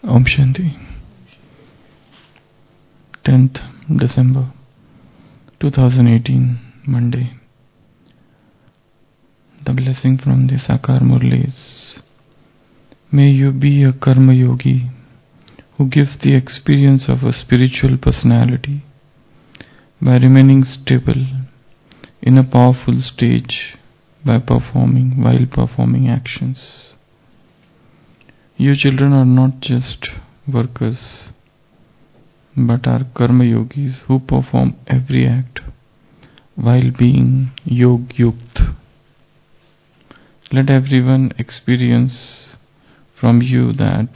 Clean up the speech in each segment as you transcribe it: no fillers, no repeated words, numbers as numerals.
Om Shanti. 10th December 2018, Monday. The blessing from the Sakar Murlis. May you be a Karma Yogi who gives the experience of a spiritual personality by remaining stable in a powerful stage while performing actions. You children are not just workers, but are Karma Yogis who perform every act while being Yog Yukt. Let everyone experience from you that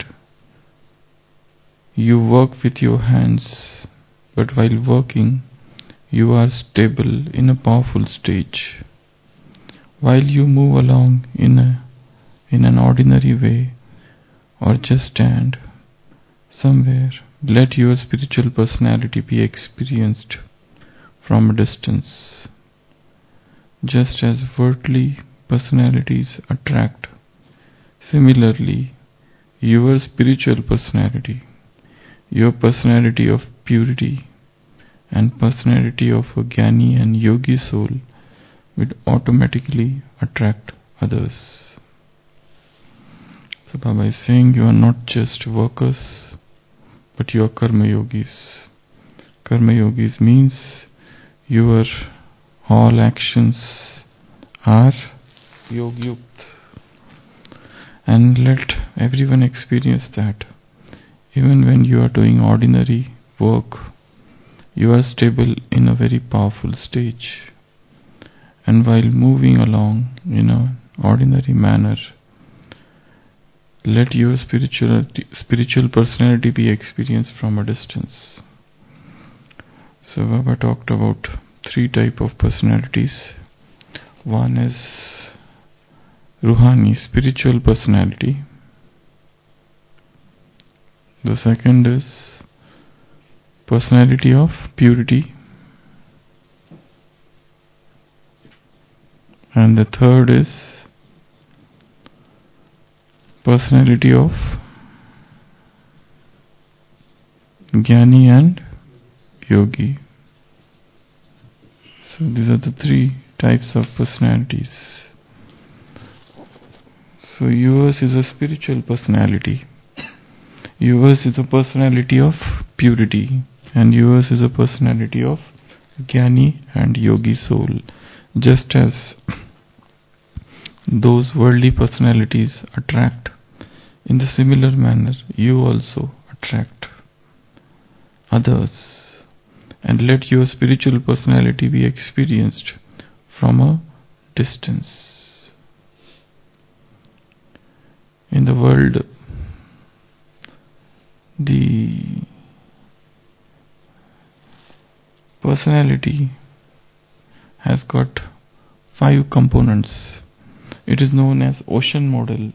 you work with your hands, but while working, you are stable in a powerful stage. While you move along in an ordinary way, or just stand somewhere, let your spiritual personality be experienced from a distance. Just as worldly personalities attract, similarly, your spiritual personality, your personality of purity and personality of a Jnani and Yogi soul will automatically attract others. So Baba is saying you are not just workers, but you are Karma Yogis. Karma Yogis means your all actions are Yog Yukt. And let everyone experience that. Even when you are doing ordinary work, you are stable in a very powerful stage. And while moving along in an ordinary manner, let your spiritual personality be experienced from a distance. So Baba talked about 3 types of personalities. One is Ruhani, spiritual personality. The second is personality of purity. And the third is personality of Jnani and Yogi. So these are the 3 types of personalities. So yours is a spiritual personality. Yours is a personality of purity. And yours is a personality of Jnani and Yogi soul. Just as those worldly personalities attract, in the similar manner, you also attract others. And let your spiritual personality be experienced from a distance. In the world, the personality has got 5 components. It is known as ocean model.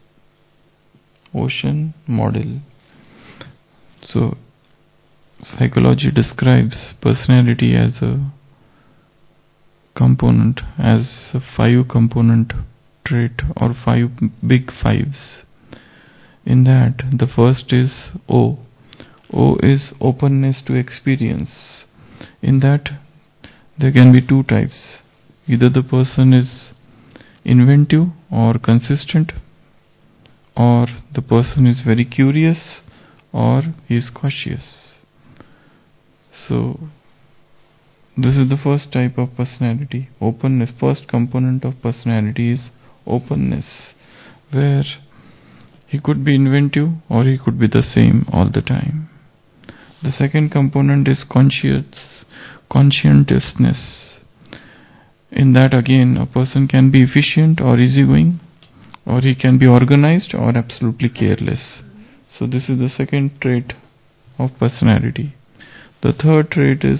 Ocean model. So, psychology describes personality as a component, as a 5 component trait or 5 big fives. In that, the first is O. O is openness to experience. In that, there can be 2 types. Either the person is inventive or consistent, or the person is very curious, or he is cautious. So, this is the first type of personality, openness. First component of personality is openness, where he could be inventive or he could be the same all the time. The second component is conscientiousness. In that again, a person can be efficient or easygoing, or he can be organized or absolutely careless. So this is the second trait of personality. The third trait is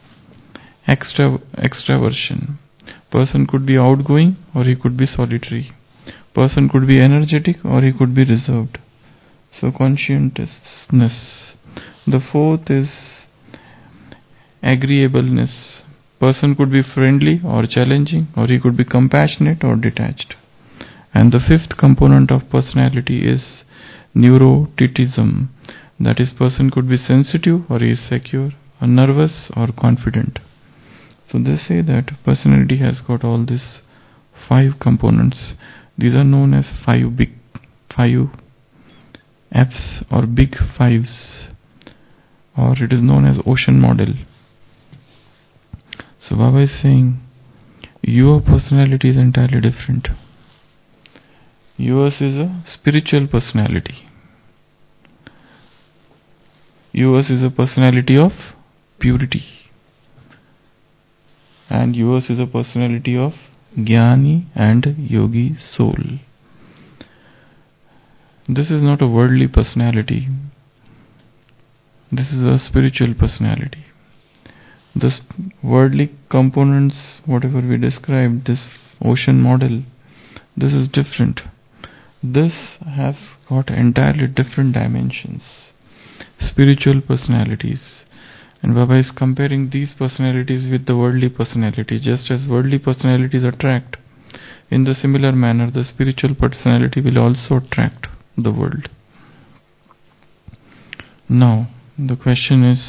extraversion. Person could be outgoing or he could be solitary. Person could be energetic or he could be reserved. So conscientiousness. The fourth is agreeableness. Person could be friendly or challenging, or he could be compassionate or detached. And the fifth component of personality is neuroticism. That is, person could be sensitive or he is secure, or nervous or confident. So they say that personality has got all these 5 components. These are known as five F's or big fives, or it is known as ocean model. So Baba is saying your personality is entirely different. Yours is a spiritual personality. Yours is a personality of purity. And yours is a personality of Jnani and Yogi soul. This is not a worldly personality. This is a spiritual personality. This worldly components, whatever we described, this ocean model, this is different. This has got entirely different dimensions, spiritual personalities. And Baba is comparing these personalities with the worldly personality. Just as worldly personalities attract, in the similar manner the spiritual personality will also attract the world. Now, the question is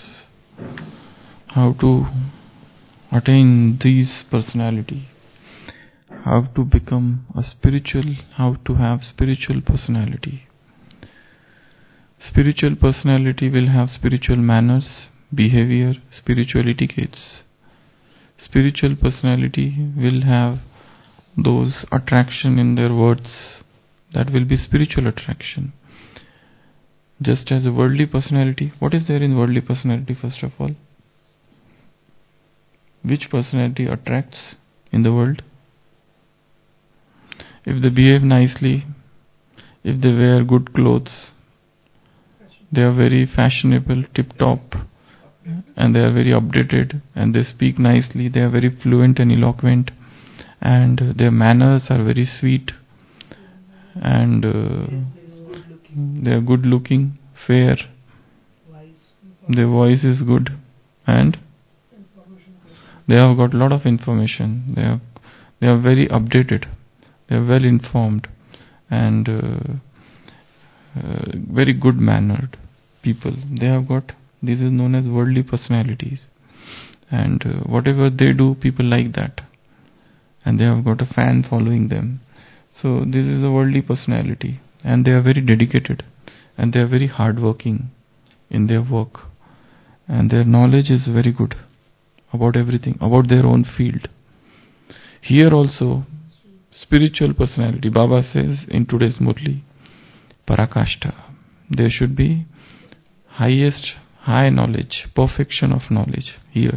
how to attain these personality, how to become a spiritual, how to have spiritual personality. Spiritual personality will have spiritual manners, behavior, spiritual etiquettes. Spiritual personality will have those attraction in their words, that will be spiritual attraction. Just as a worldly personality, what is there in worldly personality first of all? Which personality attracts in the world? If they behave nicely, if they wear good clothes, they are very fashionable, tip-top, and they are very updated, and they speak nicely, they are very fluent and eloquent, and their manners are very sweet, and they are good looking, fair, their voice is good, and they have got a lot of information, they are very updated, they are well informed, and very good mannered people. They have got, this is known as worldly personalities, and whatever they do, people like that, and they have got a fan following them. So this is a worldly personality, and they are very dedicated, and they are very hardworking in their work, and their knowledge is very good about everything, about their own field. Here also, spiritual personality, Baba says in today's Murli, Parakashta, there should be high knowledge, perfection of knowledge here.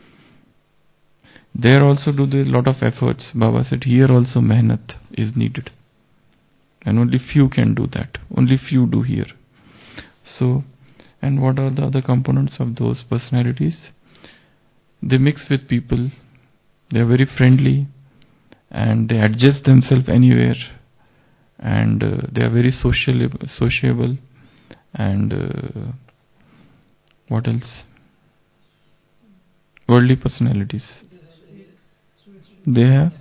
There also do a lot of efforts. Baba said here also mehnat is needed, and only few can do that, only few do here. So, and what are the other components of those personalities? They mix with people, they are very friendly, and they adjust themselves anywhere, and they are very sociable, and what else? Worldly personalities. They have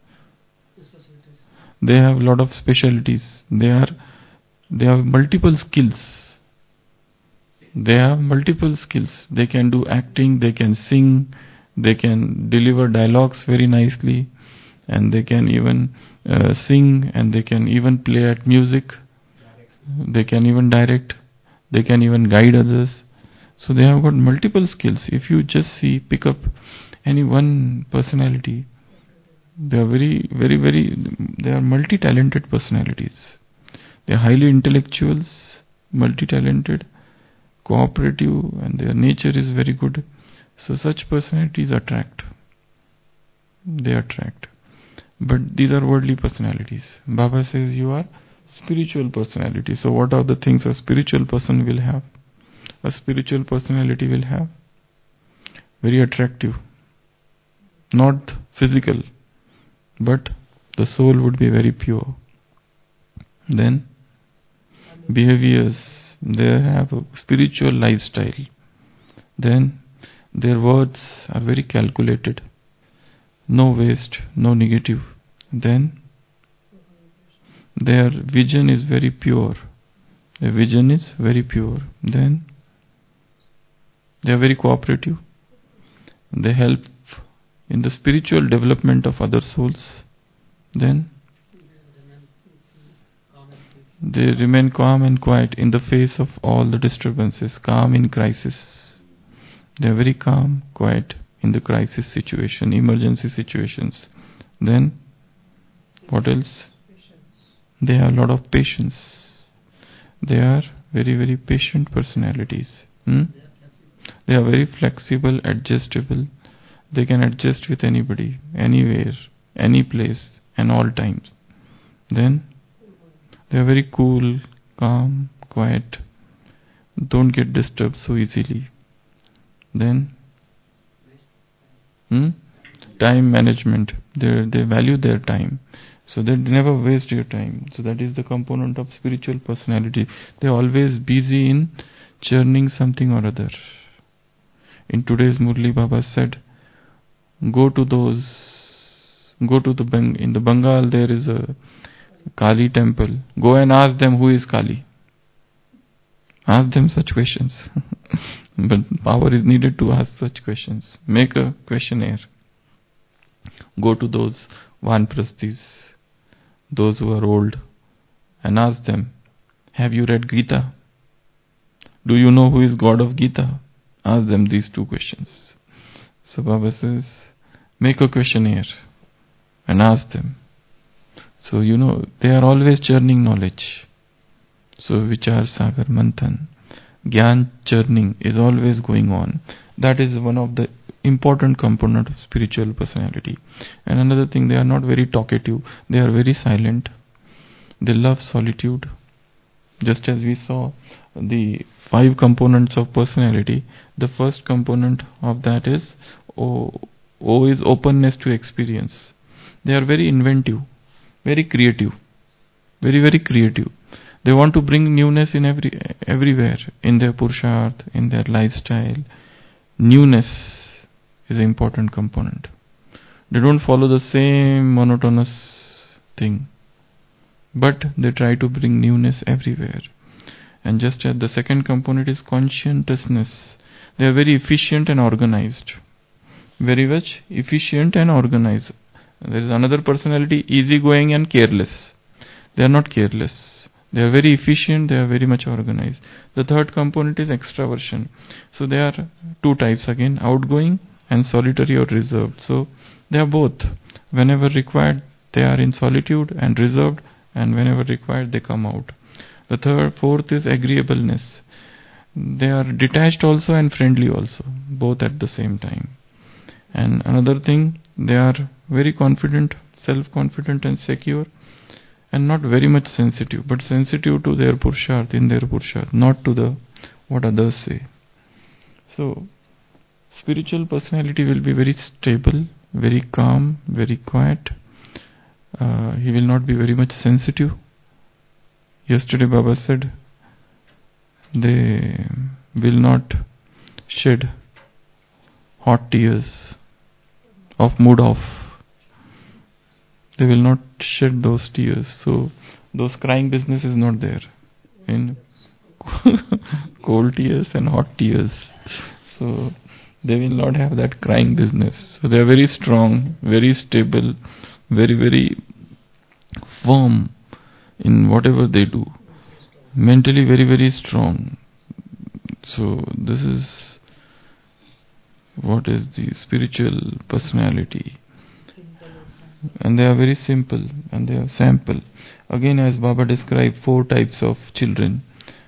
a lot of specialties. They have multiple skills. They have multiple skills. They can do acting, they can sing, they can deliver dialogues very nicely, and they can even sing, and they can even play at music. They can even direct. They can even guide others. So they have got multiple skills. If you just pick up any one personality, they are they are multi-talented personalities. They are highly intellectuals, multi-talented, cooperative, and their nature is very good. So such personalities attract. They attract. But these are worldly personalities. Baba says you are spiritual personality. So what are the things a spiritual person will have? A spiritual personality will have very attractive, not physical, but the soul would be very pure. Then behaviors, they have a spiritual lifestyle. Then their words are very calculated, no waste, no negative. Then their vision is very pure, Their vision is very pure. Then they are very cooperative. They help in the spiritual development of other souls. Then they remain calm and quiet in the face of all the disturbances, calm in crisis. They are very calm, quiet in the crisis situation, emergency situations. Then, what else? They have a lot of patience. They are very, very patient personalities. They are very flexible, adjustable. They can adjust with anybody, anywhere, any place, and all times. Then, they are very cool, calm, quiet. Don't get disturbed so easily. Then, time management. They value their time. So they never waste your time. So that is the component of spiritual personality. They are always busy in churning something or other. In today's Murli, Baba said, in the Bengal there is a Kali temple. Go and ask them who is Kali. Ask them such questions. But power is needed to ask such questions. Make a questionnaire. Go to those Vanprasthis, those who are old, and ask them, have you read Gita? Do you know who is God of Gita? Ask them these two questions. So Baba says, make a questionnaire and ask them. So they are always churning knowledge. So Vichar Sagar Manthan, Gyan churning is always going on. That is one of the important component of spiritual personality. And another thing, they are not very talkative. They are very silent. They love solitude. Just as we saw the 5 components of personality, the first component of that is O is openness to experience. They are very inventive, very creative, very, very creative. They want to bring newness in everywhere, in their Purusharth, in their lifestyle. Newness is an important component. They don't follow the same monotonous thing, but they try to bring newness everywhere. And just as the second component is conscientiousness, they are very efficient and organized. Very much efficient and organized. There is another personality, easygoing and careless. They are not careless. They are very efficient, they are very much organized. The third component is extraversion. So there are 2 types again, outgoing and solitary or reserved. So they are both. Whenever required, they are in solitude and reserved, and whenever required, they come out. The fourth is agreeableness. They are detached also and friendly also, both at the same time. And another thing, they are very confident, self-confident and secure, and not very much sensitive, but sensitive to their Purusharth, in their Purusharth, not to what others say. So, spiritual personality will be very stable, very calm, very quiet. He will not be very much sensitive. Yesterday Baba said, they will not shed hot tears of mood off. They will not shed those tears. So those crying business is not there in cold tears and hot tears. So they will not have that crying business. So they are very strong, very stable, very, very firm in whatever they do. Mentally very, very strong. So this is what is the spiritual personality. And they are very simple and they are sample. Again, as Baba described 4 types of children,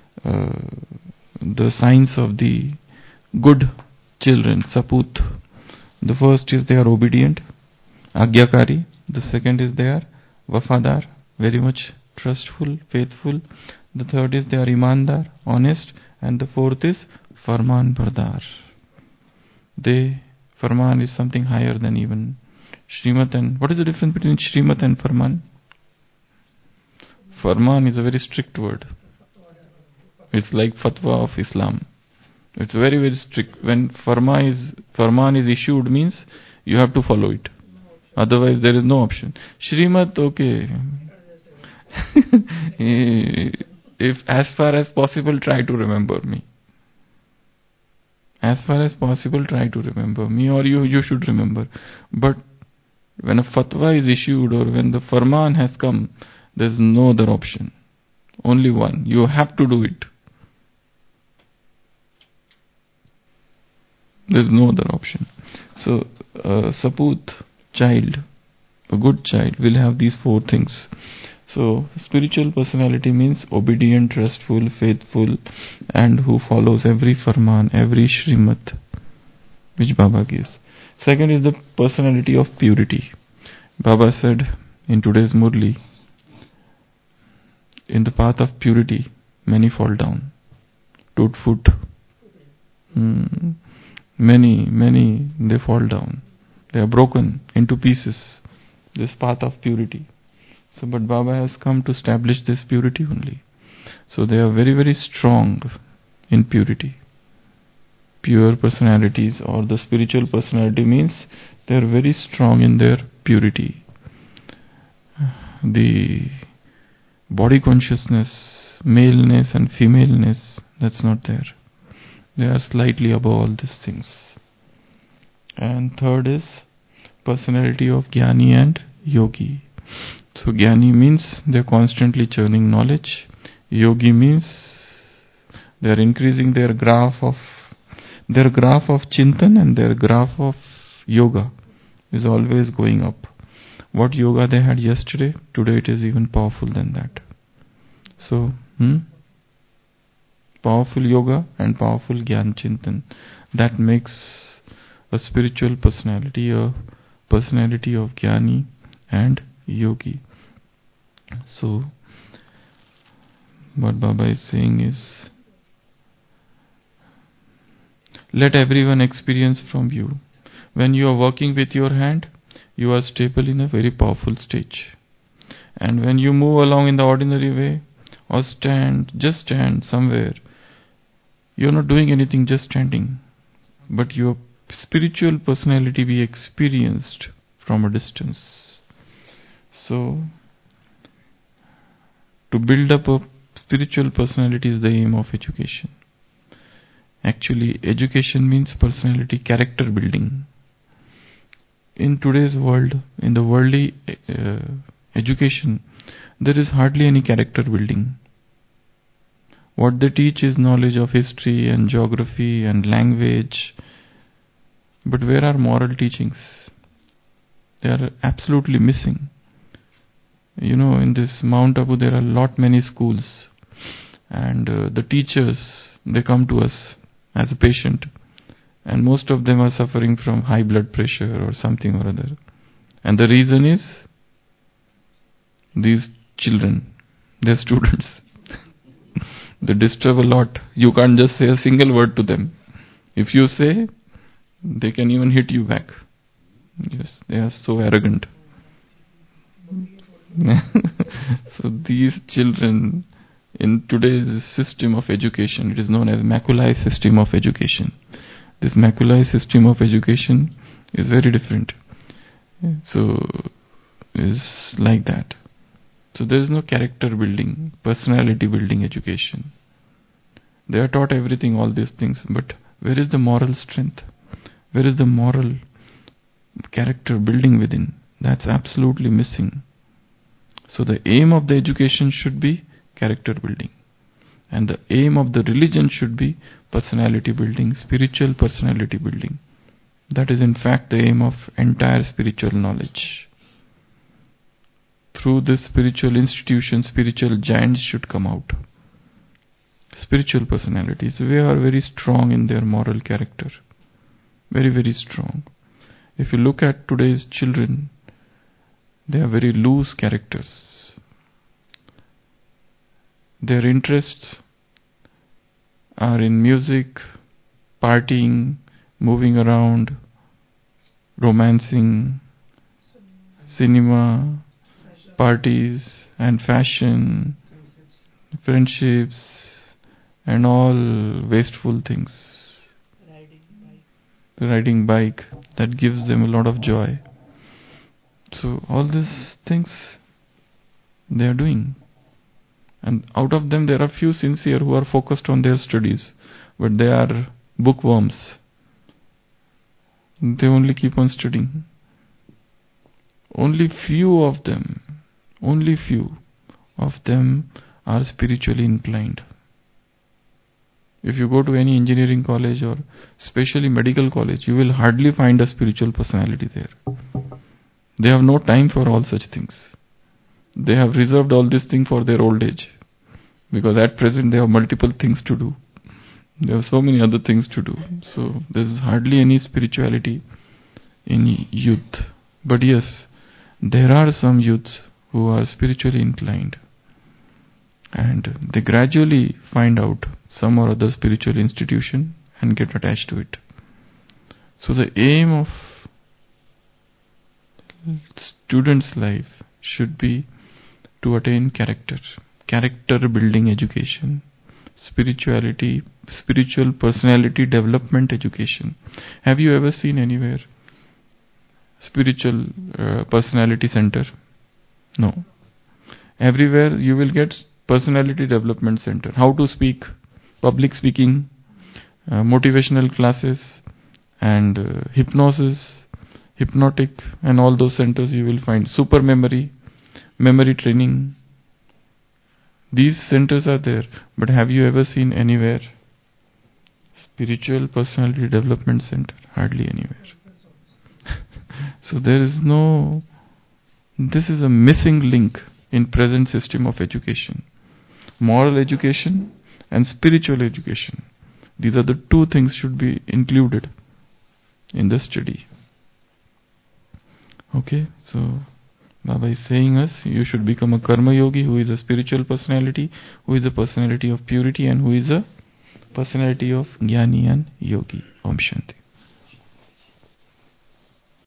the signs of the good children, saput. The first is they are obedient, agyakari. The second is they are wafadar, very much trustful, faithful. The third is they are imandar, honest. And the fourth is farman bardar. Farman is something higher than even Shrimat. And what is the difference between Shrimat and Farman? Farman is a very strict word. It's like fatwa of Islam. It's very, very strict. When Farman is issued, means you have to follow it. Otherwise there is no option. Shrimat, okay. if as far as possible try to remember me. As far as possible try to remember me, or you should remember. But when a fatwa is issued or when the farman has come, there's no other option. Only one. You have to do it. There's no other option. So, Saput child, a good child, will have these four things. So, spiritual personality means obedient, trustful, faithful, and who follows every farman, every shrimat which Baba gives. Second is the personality of purity. Baba said in today's Murli, in the path of purity, many fall down. Toot foot. Many, they fall down. They are broken into pieces. This path of purity. So, but Baba has come to establish this purity only. So they are very, very strong in purity. Pure personalities or the spiritual personality means they are very strong in their purity. The body consciousness, maleness and femaleness, that's not there. They are slightly above all these things. And third is personality of Jnani and Yogi. So Jnani means they are constantly churning knowledge. Yogi means they are increasing their graph of Chintan, and their graph of yoga is always going up. What yoga they had yesterday, today it is even powerful than that. So, powerful yoga and powerful Gyan Chintan. That makes a spiritual personality, a personality of Jnani and Yogi. So, what Baba is saying is, let everyone experience from you. When you are working with your hand, you are stable in a very powerful stage. And when you move along in the ordinary way, or just stand somewhere, you are not doing anything, just standing. But your spiritual personality be experienced from a distance. So, to build up a spiritual personality is the aim of education. Actually, education means personality, character building. In today's world, in the worldly education, there is hardly any character building. What they teach is knowledge of history and geography and language. But where are moral teachings? They are absolutely missing. You know, in this Mount Abu there are many schools, and the teachers, they come to us as a patient, and most of them are suffering from high blood pressure or something or other. And the reason is these children, their students, they disturb a lot. You can't just say a single word to them. If you say, they can even hit you back. Yes, they are so arrogant. So these children, in today's system of education, it is known as Macaulay system of education. This Macaulay system of education is very different. So, is like that. So there is no character building, personality building education. They are taught everything, all these things, but where is the moral strength? Where is the moral character building within? That's absolutely missing. So the aim of the education should be character building. And the aim of the religion should be personality building, spiritual personality building. That is in fact the aim of entire spiritual knowledge. Through this spiritual institution, spiritual giants should come out. Spiritual personalities, they are very strong in their moral character. Very, very strong. If you look at today's children, they are very loose characters. Their interests are in music, partying, moving around, romancing, cinema, parties and fashion, friendships and all wasteful things. Riding bike, that gives them a lot of joy. So all these things they are doing. And out of them, there are few sincere who are focused on their studies, but they are bookworms. They only keep on studying. Only few of them are spiritually inclined. If you go to any engineering college or especially medical college, you will hardly find a spiritual personality there. They have no time for all such things. They have reserved all this thing for their old age, because at present they have multiple things to do. There are so many other things to do. So there is hardly any spirituality in youth. But yes, there are some youths who are spiritually inclined, and they gradually find out some or other spiritual institution and get attached to it. So the aim of student's life should be to attain character building education, spirituality, spiritual personality development education. Have you ever seen anywhere spiritual personality center? No. Everywhere you will get personality development center. How to speak, public speaking, motivational classes, and hypnotic, and all those centers you will find. Super memory training. These centers are there, but have you ever seen anywhere spiritual personality development center? Hardly anywhere. So this is a missing link in present system of education. Moral education and spiritual education. These are the two things should be included in the study. Okay, so Baba is saying us, you should become a karma yogi who is a spiritual personality, who is a personality of purity, and who is a personality of jnani and yogi. Om Shanti.